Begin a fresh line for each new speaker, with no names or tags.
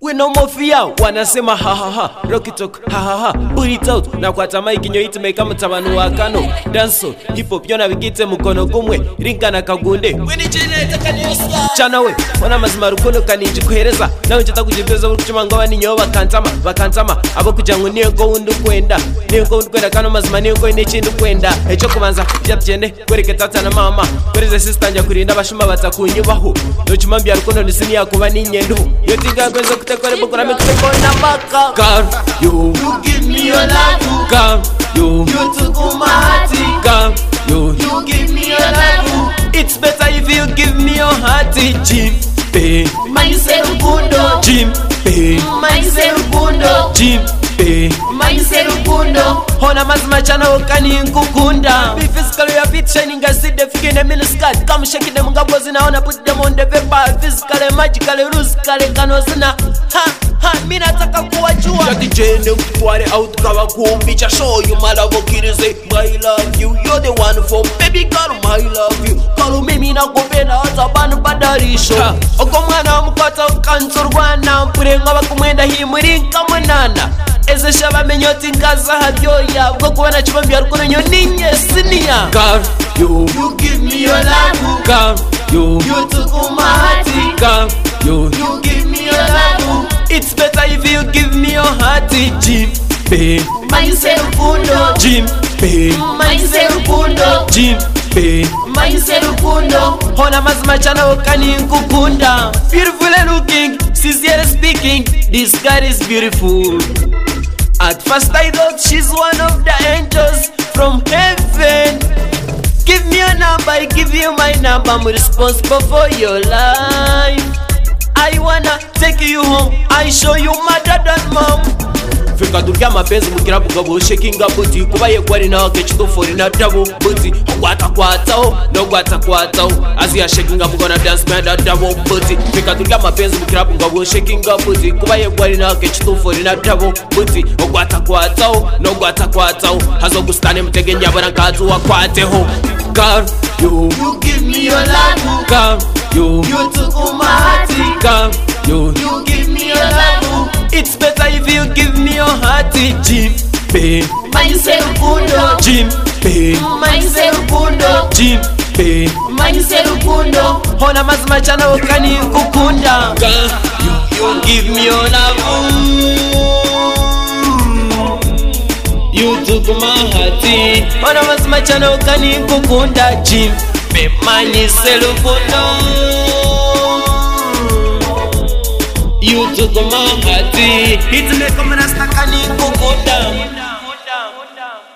We no more fear, wanasema ha ha ha, rock it talk, ha ha ha, put it out. Na kwa tamai kinyo iti meka mtabanu wakano. Danso, hip hop yona wikite mukono kumwe, rinka na kagunde. Weni chene itaka nyosa chana we, wana mazimaru kono kaniji kuhereza. Na unchata kujibeza urukuchimangawa ni nyo wakantama. Abo kujangu niyo undu kwenda. Niyo undu kwenda kano mazima niyo nechi indu kwenda. Echo kumanza, jene, kwereke tata na mama. Kwereze sister nja kurinda bashuma batakunyubahu. Nochumambi ya rukono nisini ya kuwa ninyendu. Yotiga kwenzo kutekore bukura mikuteko na baka. Girl, you give me your love. Girl, you took my heart. Girl, you give me your love. It's better if you give me your heart. Jimpe Maise Rukundo. Jimpe Maise Rukundo. Jimpe Maise Rukundo. Hona mazima chana wakani nkukunda. Be physical ya fit shining as see the figure in a miniskirt. Come shake them ngabozi na ona put them on the paper. Physical, magical, rusical, kanozina. Mina taka kuwajua. Jati jene kutuare out kawa kubicha. Show you my love okirize. My love you, you're the one for baby girl. My love you, kalu mimi na kupenda hata banu badarisho. Oko mwana mkota ukansurwana. Mpure ngawa kumwenda hii mwirinka mwanana. Eze shaba menyoti ngaza hadyoya. Uko kuwana chumambia rukono nyoninye sinia. Girl, you give me your love. Girl, you took my heart. Girl, you give me your love. It's better if you give me your heart. Jimpe Maise Rukundo. Jimpe Maise Rukundo. Jimpe Maise Rukundo. Hona mazima chana wakani nkukunda. Beautiful and looking, sincere speaking. This girl is beautiful. At first I thought she's one of the angels from heaven. Give me your number, I give you my number. I'm responsible for your life. I wanna take you home, I show you my dad and mom. Fika durya mapenzi mukira bugabo shaking up booty. Kubaye kwari na kechito for na double booty. Kwata no kwata as you shaking up gonna dance by that double booty. Fika durya mapenzi mukira bugabo shaking up booty. Kubaye kwari na kechito for na double booty. Kwata no kwata hazo gustane mtegenya barankazu wakwateho. Girl, you give me your love. Girl, you took my heart. Girl, you give me your love. It's better if you give me your heart. Jimpe Maise Rukundo. Jimpe Maise Rukundo. Jimpe Maise Rukundo. Hona mazima chana wakani nkukunda. Girl, you give me your love. You took my heart. Hona mazima chana wakani nkukunda. Jimpe Maise Rukundo. You took my heart. It's me coming as takani kukuda.